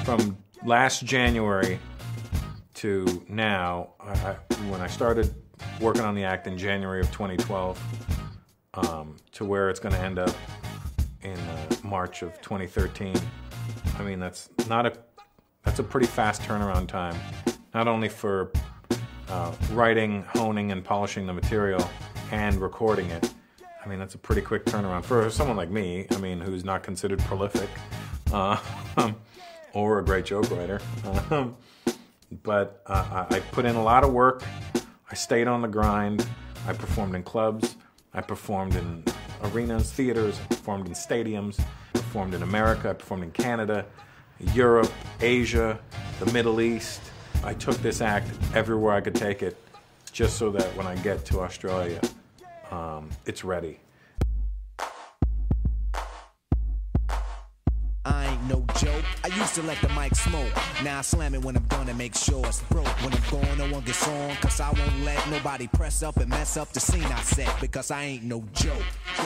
from last January to now, when I started working on the act in January of 2012, to where it's going to end up in March of 2013. I mean, that's a pretty fast turnaround time, not only for writing, honing, and polishing the material and recording it. I mean, that's a pretty quick turnaround for someone like me, I mean, who's not considered prolific or a great joke writer. But I put in a lot of work. I stayed on the grind. I performed in clubs. I performed in arenas, theaters. I performed in stadiums. I performed in America. I performed in Canada, Europe, Asia, the Middle East. I took this act everywhere I could take it, just so that when I get to Australia, it's ready. I ain't no joke. I used to let the mic smoke. Now I slam it when I'm done and make sure it's broke. When I'm gone, no one gets on. Cause I won't let nobody press up and mess up the scene I set. Because I ain't no joke.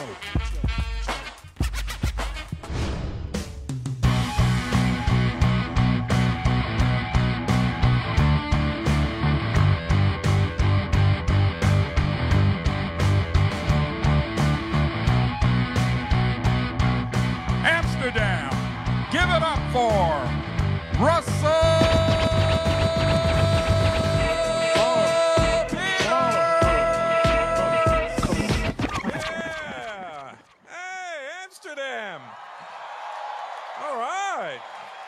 Amsterdam, give it up for Russell Yeah. Hey, Amsterdam. All right.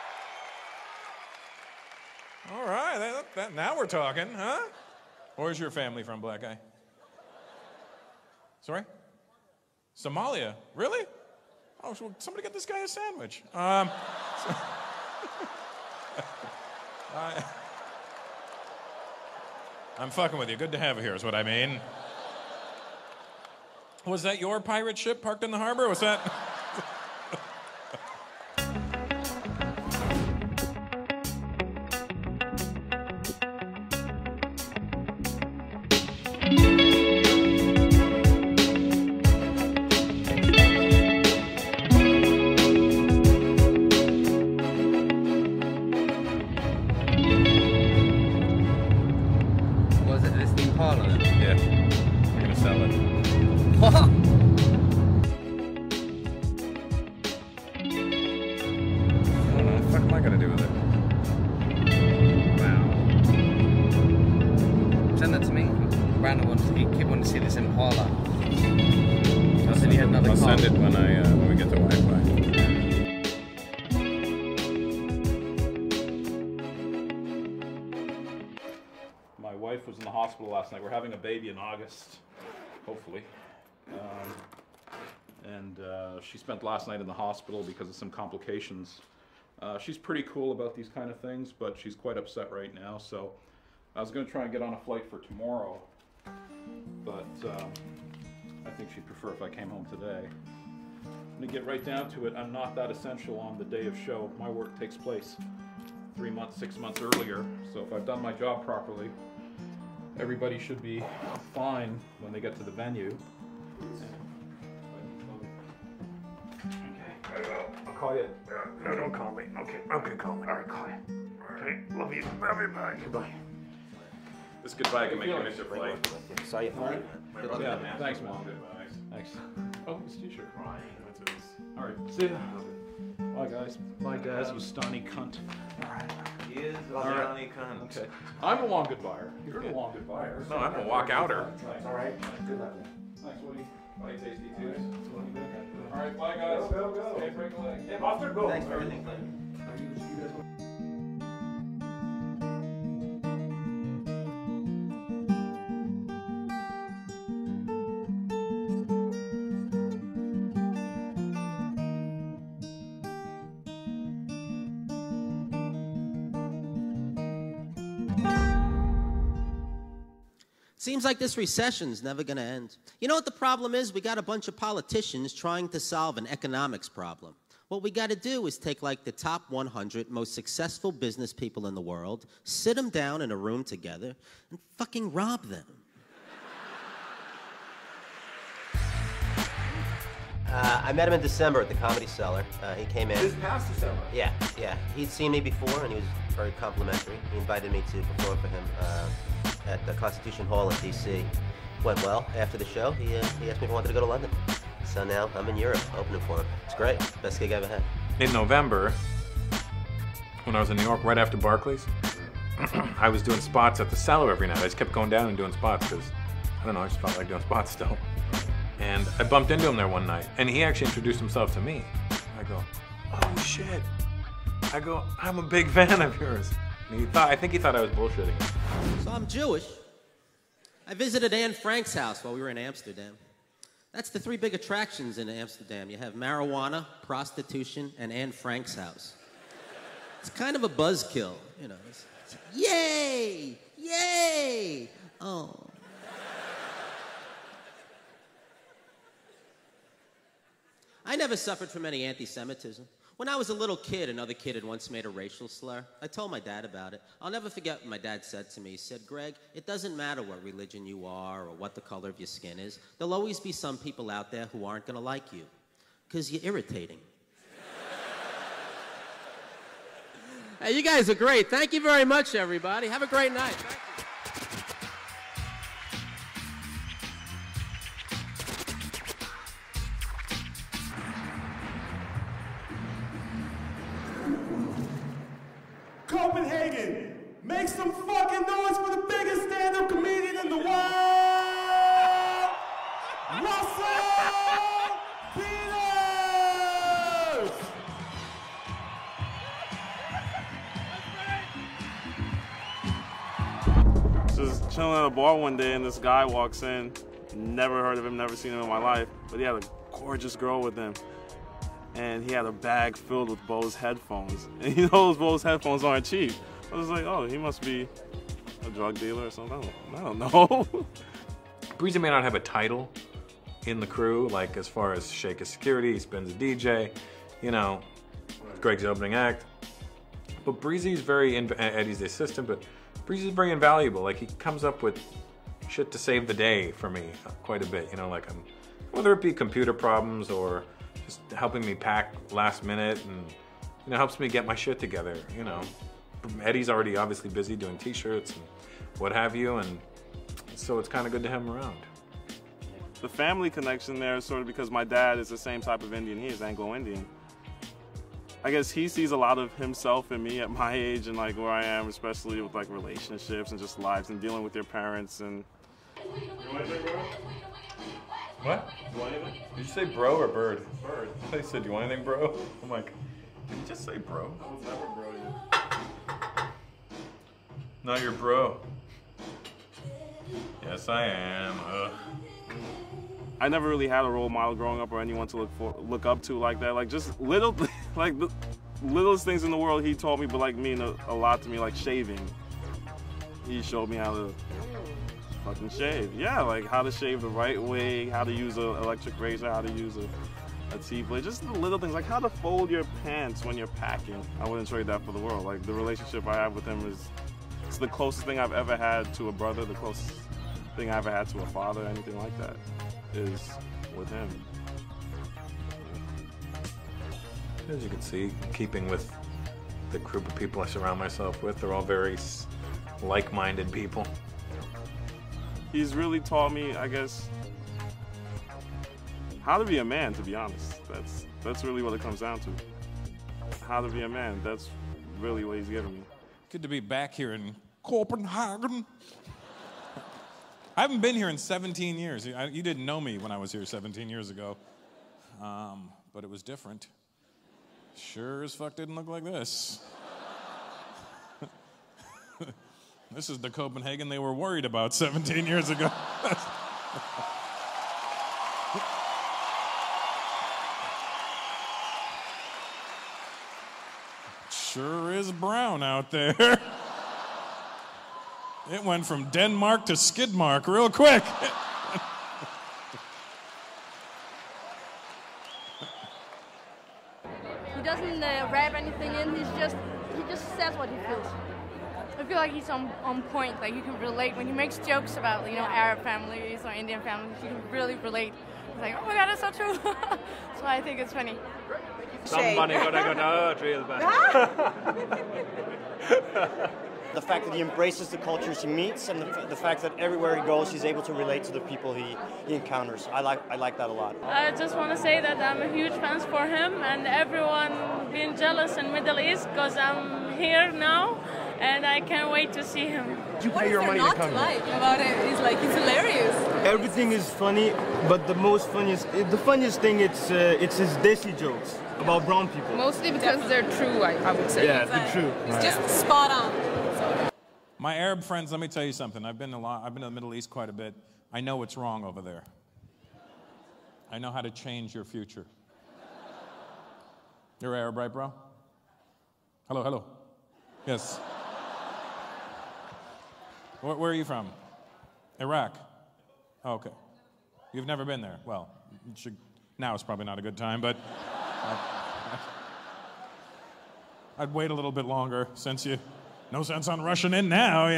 All right. Now we're talking, huh? Where's your family from, Black Guy? Sorry? Somalia. Really? Oh, so somebody get this guy a sandwich. I'm fucking with you. Good to have you here is what I mean. Was that your pirate ship parked in the harbor? Was that... Last night. We're having a baby in August, hopefully. She spent last night in the hospital because of some complications. She's pretty cool about these kind of things, but she's quite upset right now. So I was going to try and get on a flight for tomorrow, but I think she'd prefer if I came home today. I'm going to get right down to it. I'm not that essential on the day of show. My work takes place 3 months, 6 months earlier. So if I've done my job properly, everybody should be fine when they get to the venue. Okay, I'll call you. No, don't call me. Okay, call me. All right, call you. Okay, love you. Bye. Goodbye. This goodbye can make you miss your flight. Saw you. All right. Yeah, thanks, Mom. Thanks. Oh, this t-shirt. All right, see ya. Bye, guys. Bye, Daz, you stony cunt. All right. He is a stony cunt. Okay. I'm a long goodbyer. You're a long goodbyer. No, I'm a walk-outer. All right. Good luck. Thanks, Woody. Bye, Tasty Tunes. All right, bye, guys. Go. Okay, break a leg. Hey, Buster, go. Thanks for everything. Seems like this recession's never going to end. You know what the problem is? We got a bunch of politicians trying to solve an economics problem. What we got to do is take like the top 100 most successful business people in the world, sit them down in a room together, and fucking rob them. I met him in December at the Comedy Cellar. He came in. This past December. Yeah. He'd seen me before, and he was very complimentary. He invited me to perform for him at the Constitution Hall in D.C. Went well. After the show, he asked me if I wanted to go to London. So now I'm in Europe opening for him. It's great. Best gig I ever had. In November, when I was in New York, right after Barclays, I was doing spots at the Cellar every night. I just kept going down and doing spots because, I don't know, I just felt like doing spots still. And I bumped into him there one night, and he actually introduced himself to me. I go, oh shit. I go, I'm a big fan of yours. And I think he thought I was bullshitting. So I'm Jewish. I visited Anne Frank's house while we were in Amsterdam. That's the 3 big attractions in Amsterdam. You have marijuana, prostitution, and Anne Frank's house. It's kind of a buzzkill, you know. It's yay! Yay! Oh. I never suffered from any anti-Semitism. When I was a little kid, another kid had once made a racial slur. I told my dad about it. I'll never forget what my dad said to me. He said, Greg, it doesn't matter what religion you are or what the color of your skin is. There'll always be some people out there who aren't going to like you because you're irritating. Hey, you guys are great. Thank you very much, everybody. Have a great night. Thank you. Copenhagen, make some fucking noise for the biggest stand-up comedian in the world, Russell Peters! Just chilling at a bar one day and this guy walks in. Never heard of him, never seen him in my life, but he had a gorgeous girl with him. And he had a bag filled with Bose headphones. And you know those Bose headphones aren't cheap. I was like, oh, he must be a drug dealer or something. I don't know. Breezy may not have a title in the crew, like as far as Shake his security, he spins a DJ, you know, Greg's the opening act. But Breezy's Eddie's the assistant, but Breezy's very invaluable. Like he comes up with shit to save the day for me quite a bit, you know, like whether it be computer problems or just helping me pack last minute and, you know, helps me get my shit together, you know. Eddie's already obviously busy doing t-shirts and what have you, and so it's kind of good to have him around. The family connection there is sort of because my dad is the same type of Indian he is, Anglo-Indian. I guess he sees a lot of himself in me at my age and like where I am, especially with like relationships and just lives and dealing with your parents and... You want anything, bro? What? You want anything? Did you say bro or bird? Bird. I said, do you want anything, bro? I'm like, did you just say bro? I was never bro yet. Not your bro. Yes, I am. I never really had a role model growing up or anyone to look up to like that. Like just little, like the littlest things in the world he taught me, but like mean a lot to me, like shaving. He showed me how to fucking shave. Yeah, like how to shave the right way, how to use an electric razor, how to use a T-blade. Just the little things, like how to fold your pants when you're packing. I wouldn't trade that for the world. Like the relationship I have with him it's the closest thing I've ever had to a brother, the closest thing I ever had to a father, anything like that, is with him. As you can see, keeping with the group of people I surround myself with, they're all very like-minded people. He's really taught me, I guess, how to be a man, to be honest. That's really what it comes down to. How to be a man, that's really what he's given me. Good to be back here in Copenhagen. I haven't been here in 17 years. You didn't know me when I was here 17 years ago, but it was different. Sure as fuck didn't look like this. This is the Copenhagen they were worried about 17 years ago. Sure is brown out there. It went from Denmark to Skidmark real quick. He doesn't rap anything in. He just says what he feels. If feel like he's on point. Like you can relate when he makes jokes about Arab families or Indian families. You can really relate. It's like, oh my God, that's so true. So I think it's funny. Somebody gotta get hurt real bad. The fact that he embraces the cultures he meets, and the fact that everywhere he goes, he's able to relate to the people he encounters. I like that a lot. I just want to say that I'm a huge fan for him, and everyone being jealous in Middle East because I'm here now, and I can't wait to see him. You pay your money to come. Like about it? He's hilarious. Everything is funny, but the funniest thing it's his Desi jokes about brown people. Mostly because they're true, I would say. Yeah, they're true. It's just spot on. My Arab friends, let me tell you something. I've been to the Middle East quite a bit. I know what's wrong over there. I know how to change your future. You're Arab, right, bro? Hello. Yes. Where are you from? Iraq. Oh, okay. You've never been there. Well, now is probably not a good time, but I'd wait a little bit longer since no sense on rushing in now,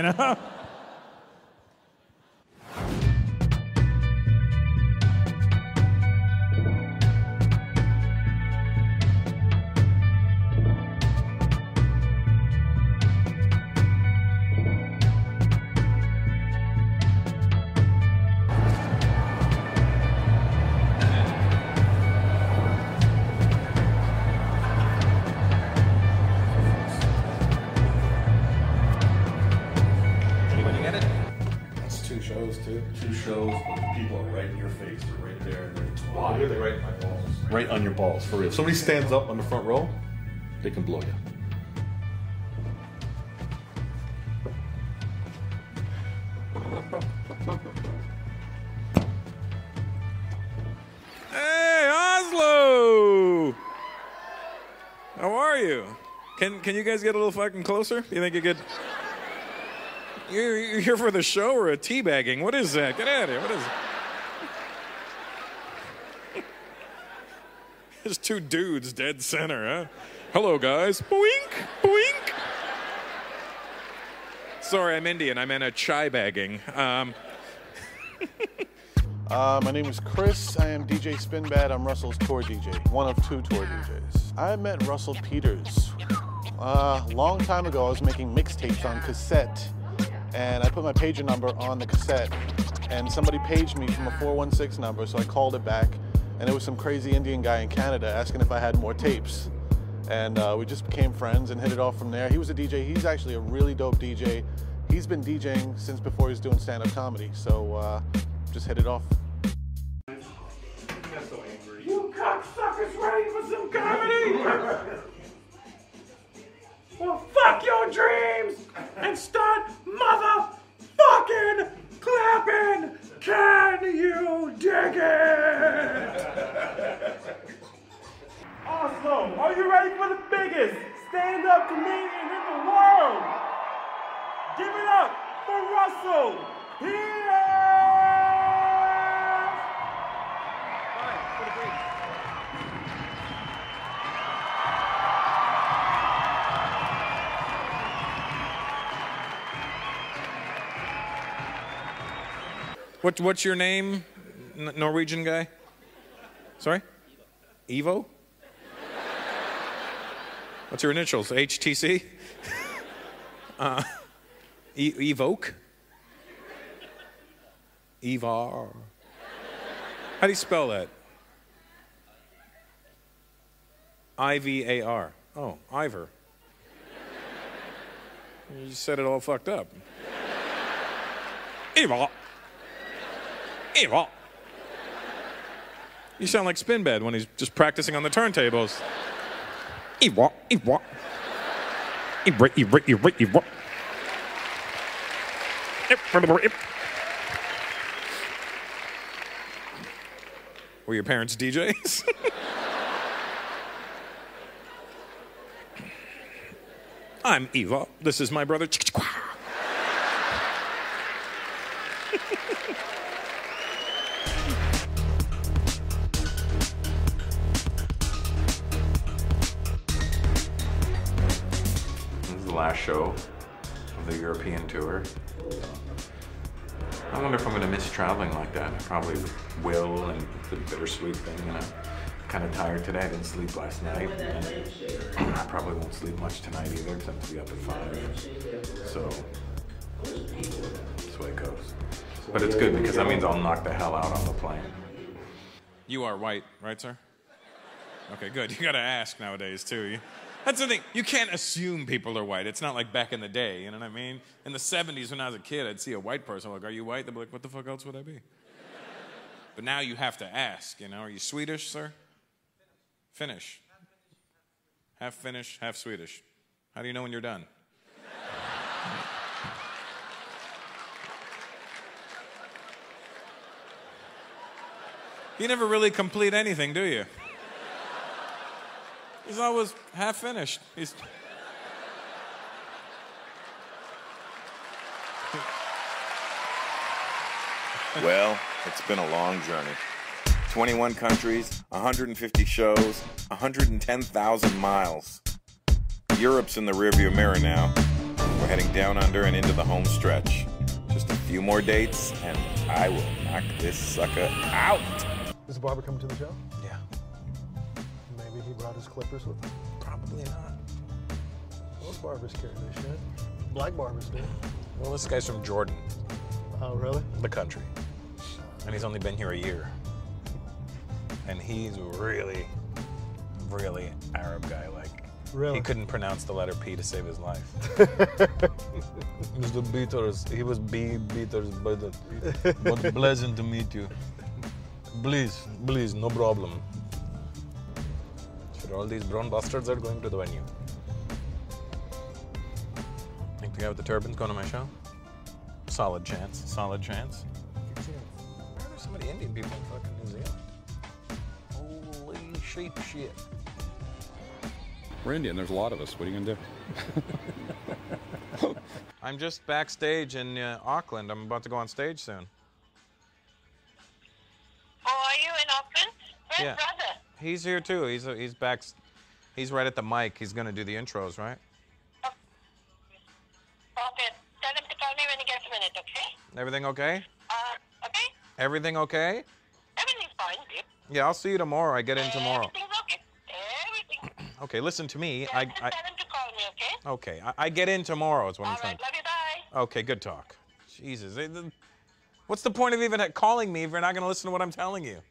Two shows, but the people are right in your face. They're right there. And why are they right in my balls? Right on your balls, for real. If somebody stands up on the front row, they can blow you. Hey, Oslo! How are you? Can you guys get a little fucking closer? You think you could? You're here for the show or a teabagging? What is that? Get out of here. What is it? There's two dudes dead center, huh? Hello, guys. Boink, boink. Sorry, I'm Indian. I meant a chai bagging. My name is Chris. I am DJ Spinbad. I'm Russell's tour DJ, one of two tour DJs. I met Russell Peters a long time ago. I was making mixtapes on cassette, and I put my pager number on the cassette, and somebody paged me from a 416 number, so I called it back, and it was some crazy Indian guy in Canada asking if I had more tapes. And we just became friends and hit it off from there. He was a DJ. He's actually a really dope DJ. He's been DJing since before he was doing stand-up comedy, so just hit it off. You cocksuckers ready for some comedy? Well, fuck your dreams and start motherfucking clapping. Can you dig it? Oslo, are you ready for the biggest stand-up comedian in the world? Give it up for Russell Peters! What's your name, Norwegian guy? Sorry? Evo? What's your initials? HTC? Evoke? Evar? How do you spell that? I-V-A-R. Oh, Ivor. You just said it all fucked up. Evar. Evar. You sound like Spinbad when he's just practicing on the turntables. Evar, Evar. Evar, Evar, Evar, Evar. Were your parents DJs? I'm Eva. This is my brother. This is the last show of the European tour. I wonder if I'm going to miss traveling like that. I probably will, and the bittersweet thing, you know. Kind of tired today. I didn't sleep last night. And I probably won't sleep much tonight either, except to be up at 5. So that's the way it goes. But it's good because that means I'll knock the hell out on the plane. You are white, right, sir? Okay, good. You gotta ask nowadays, too. That's the thing. You can't assume people are white. It's not like back in the day, you know what I mean? In the 70s, when I was a kid, I'd see a white person, like, are you white? They'd be like, what the fuck else would I be? But now you have to ask, you know? Are you Swedish, sir? Finnish. Half Finnish, half Swedish. How do you know when you're done? You never really complete anything, do you? He's always half finished. Well, it's been a long journey. 21 countries, 150 shows, 110,000 miles. Europe's in the rearview mirror now. We're heading down under and into the home stretch. Just a few more dates, and I will knock this sucker out. Is the barber coming to the show? Yeah. Maybe he brought his clippers with him. Probably not. Most barbers carry this shit. Black barbers do. Well, this guy's from Jordan. Oh, really? The country. And he's only been here a year. And he's really, really Arab guy. Like, really? He couldn't pronounce the letter P to save his life. Mr. Beaters, he was Beaters, but pleasant to meet you. Please, no problem. Sure, all these brown bastards are going to the venue. Think the guy with the turban's going to my show? Solid chance. Solid chance. Why are there so many Indian people in fucking New Zealand? Holy shit. We're Indian. There's a lot of us. What are you going to do? I'm just backstage in Auckland. I'm about to go on stage soon. Oh, are you in Auckland? Where's Yeah. brother? He's here too. He's back. He's right at the mic. He's going to do the intros, right? Okay. Tell him to call me when he gets a minute, okay? Everything okay? Okay? Everything okay? Everything's fine, dear. Yeah, I'll see you tomorrow. I get in tomorrow. Everything's okay. Everything. Okay, listen to me. Tell him to call me, okay? Okay, I get in tomorrow is what I'm All trying right, love you, bye. Okay, good talk. Jesus. What's the point of even calling me if you're not going to listen to what I'm telling you?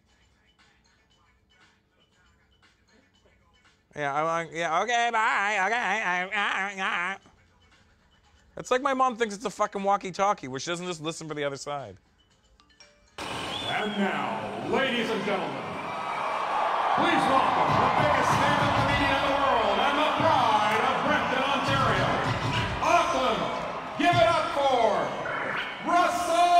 Yeah, okay, bye. Okay. It's like my mom thinks it's a fucking walkie-talkie, where she doesn't just listen for the other side. And now, ladies and gentlemen, please welcome the biggest stand-up comedian in the world and the pride of Brampton, Ontario, Auckland. Give it up for Russell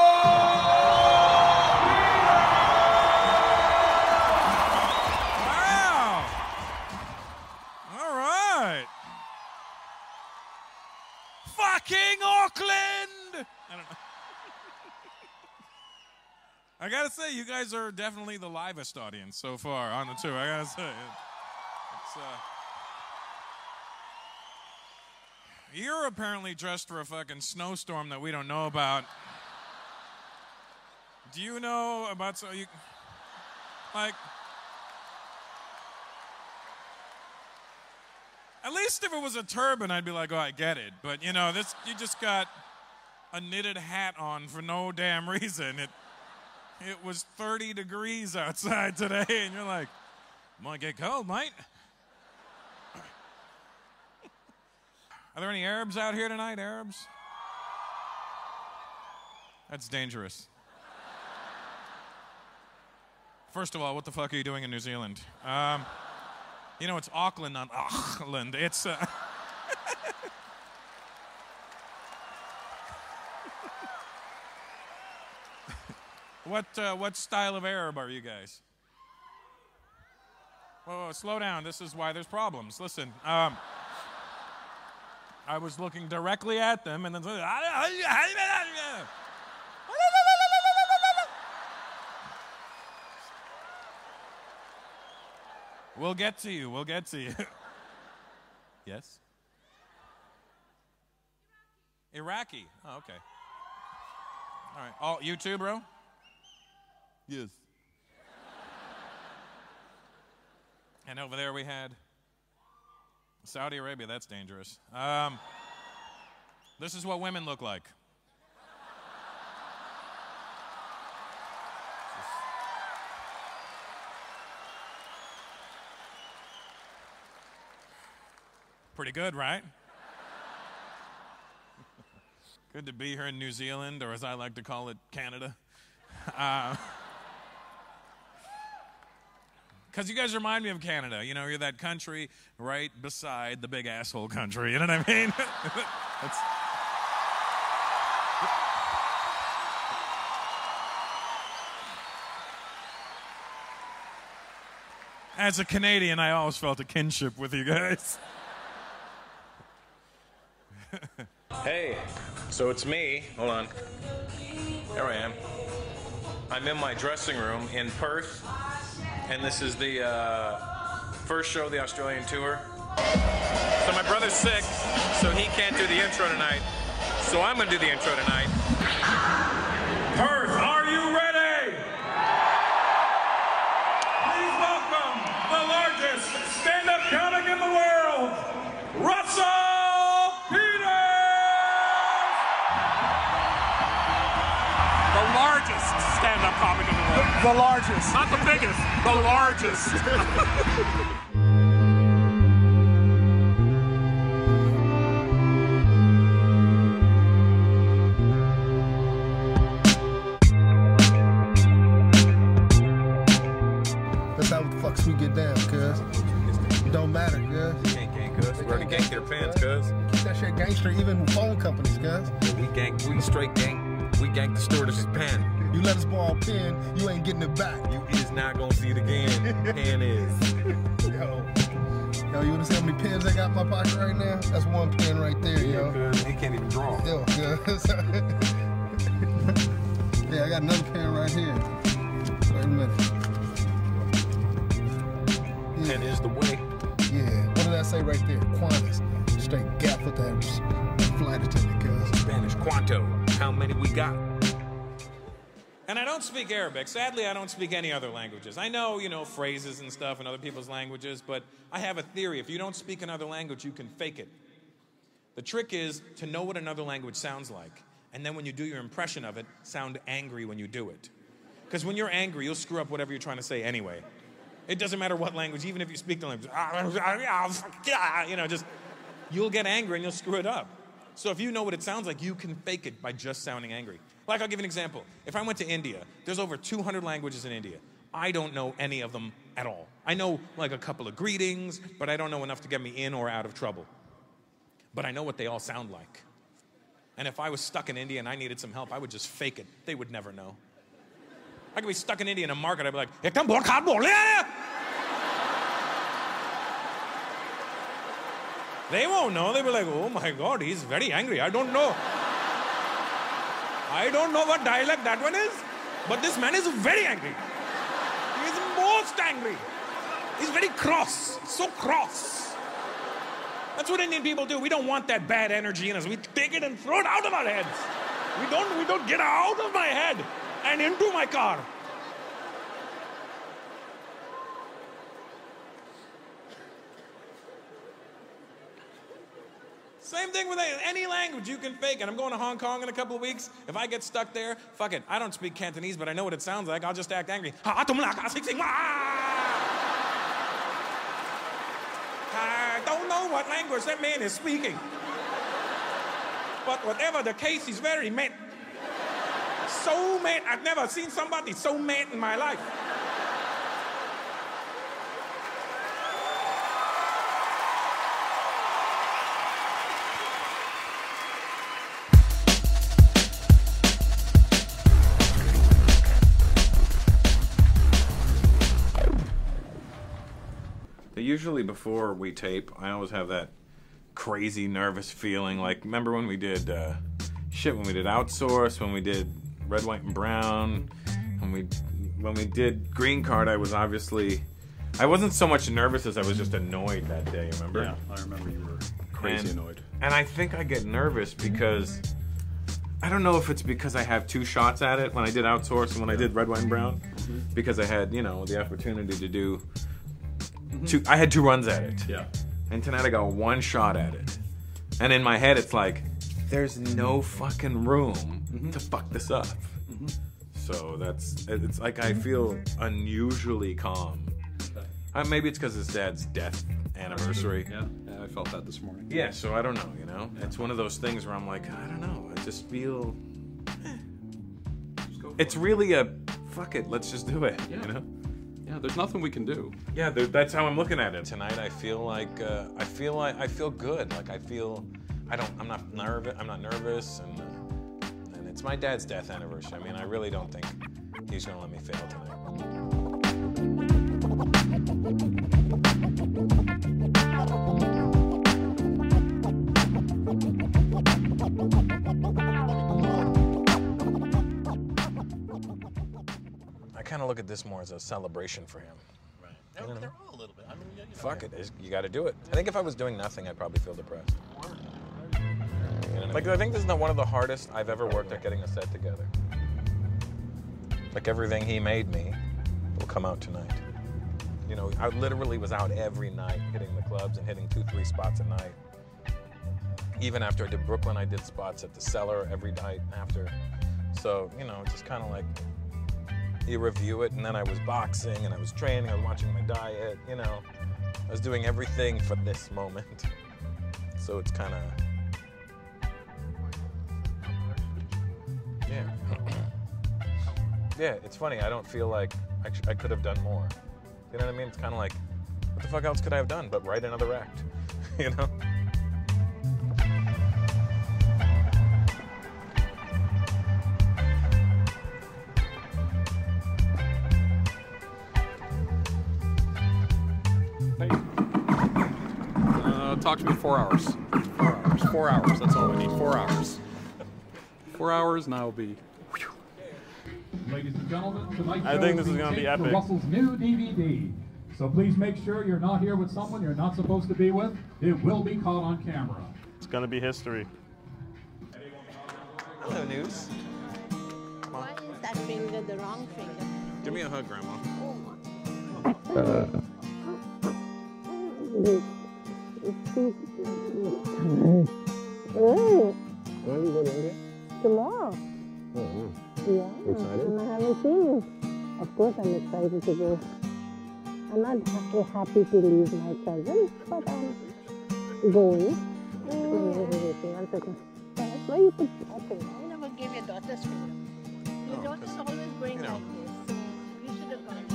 Wow! All right. Fucking Auckland! I don't know. I gotta say, you guys are definitely the livest audience so far on the tour. I gotta say, you're apparently dressed for a fucking snowstorm that we don't know about. Do you know about like? At least if it was a turban, I'd be like, oh, I get it. But you know, you just got a knitted hat on for no damn reason. It was 30 degrees outside today, and you're like, might get cold, mate. Are there any Arabs out here tonight, Arabs? That's dangerous. First of all, what the fuck are you doing in New Zealand? You know, it's Auckland, not Auckland. It's, What style of Arab are you guys? Whoa, slow down. This is why there's problems. Listen, I was looking directly at them and then... We'll get to you. Yes? Iraqi. Oh, okay. All right. Oh, you too, bro? Yes. And over there we had Saudi Arabia. That's dangerous. This is what women look like. Pretty good, right? Good to be here in New Zealand, or as I like to call it, Canada. Because you guys remind me of Canada. You know, you're that country right beside the big asshole country. You know what I mean? As a Canadian, I always felt a kinship with you guys. Hey, so it's me. Hold on. There I am. I'm in my dressing room in Perth, and this is the first show of the Australian tour. So my brother's sick, so he can't do the intro tonight. So I'm going to do the intro tonight. Perth, are you ready? Please welcome the largest stand-up comic in the world, Russell Peters! The largest stand-up comic in the world. The largest. Not the biggest, the largest. That's how the fucks we get down, cuz. It don't matter, cuz. Can't gang, cuz. We already ganked their pants, cuz. Keep that shit gangster even with phone companies, cuz. We straight gang. We ganked the stewardess's pen. You let us borrow a pen, you ain't getting it back. You is not gonna see it again. Pen is. Yo, you wanna see how many pens I got in my pocket right now? That's one pen right there, yo. He can't even draw. Yo, cuz. Yeah, I got another pen right here. Wait a minute. Yeah. Pen is the way. Yeah, what did I say right there? Qantas. Straight gap with that flight attendant, cuz. Spanish Quanto. How many we got? And I don't speak Arabic. Sadly, I don't speak any other languages. I know, phrases and stuff in other people's languages, but I have a theory. If you don't speak another language, you can fake it. The trick is to know what another language sounds like, and then when you do your impression of it, sound angry when you do it. Because when you're angry, you'll screw up whatever you're trying to say anyway. It doesn't matter what language, even if you speak the language, you'll get angry and you'll screw it up. So if you know what it sounds like, you can fake it by just sounding angry. Like, I'll give you an example. If I went to India, there's over 200 languages in India. I don't know any of them at all. I know like a couple of greetings, but I don't know enough to get me in or out of trouble. But I know what they all sound like. And if I was stuck in India and I needed some help, I would just fake it. They would never know. I could be stuck in India in a market, I'd be like, they won't know. They'll be like, oh my God, he's very angry. I don't know. I don't know what dialect that one is, but this man is very angry. He is most angry. He's very cross, so cross. That's what Indian people do. We don't want that bad energy in us. We take it and throw it out of our heads. We don't get out of my head and into my car. Same thing with any language, you can fake it. I'm going to Hong Kong in a couple of weeks. If I get stuck there, fuck it. I don't speak Cantonese, but I know what it sounds like. I'll just act angry. I don't know what language that man is speaking. But whatever the case, he's very mad. So mad. I've never seen somebody so mad in my life. Usually before we tape, I always have that crazy nervous feeling. Like, remember when we did when we did Outsource, when we did Red, White, and Brown, when we did Green Card, I wasn't so much nervous as I was just annoyed that day, remember? Yeah, I remember you were crazy annoyed. And I think I get nervous because I don't know if it's because I have 2 shots at it when I did Outsource and when I did Red, White, and Brown, because I had, you know, the opportunity to do I had 2 runs at it. Yeah. And tonight I got 1 shot at it. And in my head, it's like, there's no fucking room to fuck this up. So it's like I feel unusually calm. Maybe it's because his dad's death anniversary. Yeah, I felt that this morning. Yeah, so I don't know, you know? It's one of those things where I'm like, I don't know. I just feel... It's really a, fuck it, let's just do it, you know? Yeah, there's nothing we can do. Yeah, that's how I'm looking at it. Tonight I feel like I feel good. Like I'm not nervous, and it's my dad's death anniversary. I mean, I really don't think he's gonna let me fail tonight. I kind of look at this more as a celebration for him. Right. They're all a little bit. I mean, Fuck it, you got to do it. I think if I was doing nothing, I'd probably feel depressed. You know what I mean? Like, I think this is one of the hardest I've ever worked at getting a set together. Like, everything he made me will come out tonight. You know, I literally was out every night hitting the clubs and hitting 2-3 spots a night. Even after I did Brooklyn, I did spots at the Cellar every night after. So, you know, it's just kind of like, you review it, and then I was boxing, and I was training, I was watching my diet, you know. I was doing everything for this moment. So it's kind of... Yeah. Yeah, it's funny. I don't feel like I could have done more. You know what I mean? It's kind of like, what the fuck else could I have done but write another act? You know? Hey. Talk to me 4 hours. 4 hours. 4 hours. That's all we need. 4 hours. 4 hours, and I'll be... Ladies and gentlemen, tonight's I think this is going to be epic. Russell's new DVD. So please make sure you're not here with someone you're not supposed to be with. It will be caught on camera. It's going to be history. Hello, News. Why is that finger the wrong finger? Give me a hug, Grandma. When are you going to India? Tomorrow. Yeah. Excited? And I haven't seen you. Of course I'm excited to go. I'm not happy to leave my cousin, but I'm going. One second. That's why you put that finger. You never gave your daughter's finger. Your daughters always bring like this. You should have gone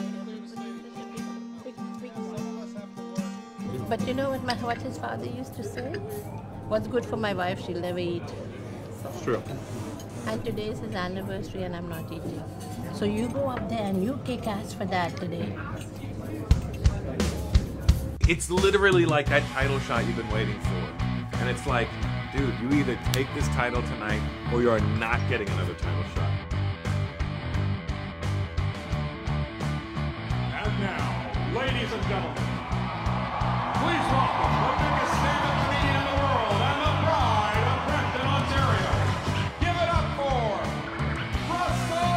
like this. But you know what his father used to say? What's good for my wife, she'll never eat. It's true. And today is his anniversary and I'm not eating. So you go up there and you kick ass for that today. It's literally like that title shot you've been waiting for. And it's like, dude, you either take this title tonight or you are not getting another title shot. And now, ladies and gentlemen, please welcome the biggest stand-up comedian in the world and the pride of Brampton, Ontario. Give it up for Russell!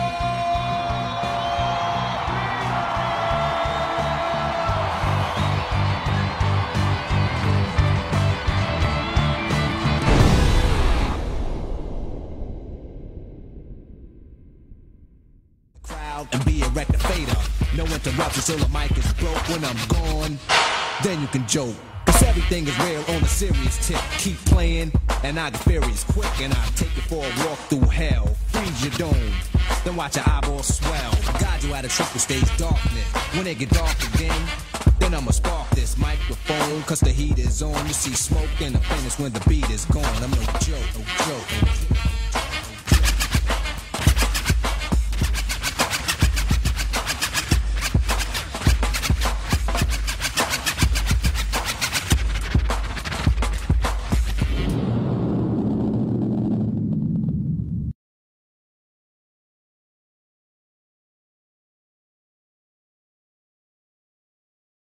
Crowd and be a rectifier. No interruption, so the mic is broke when I'm gone. Then you can joke. Cause everything is real on a serious tip. Keep playing, and I get furious quick, and I take you for a walk through hell. Freeze your dome, then watch your eyeballs swell. Guide you out of triple stage darkness. When it get dark again, then I'ma spark this microphone. Cause the heat is on. You see smoke and the finish when the beat is gone. I'm no joke, no joke.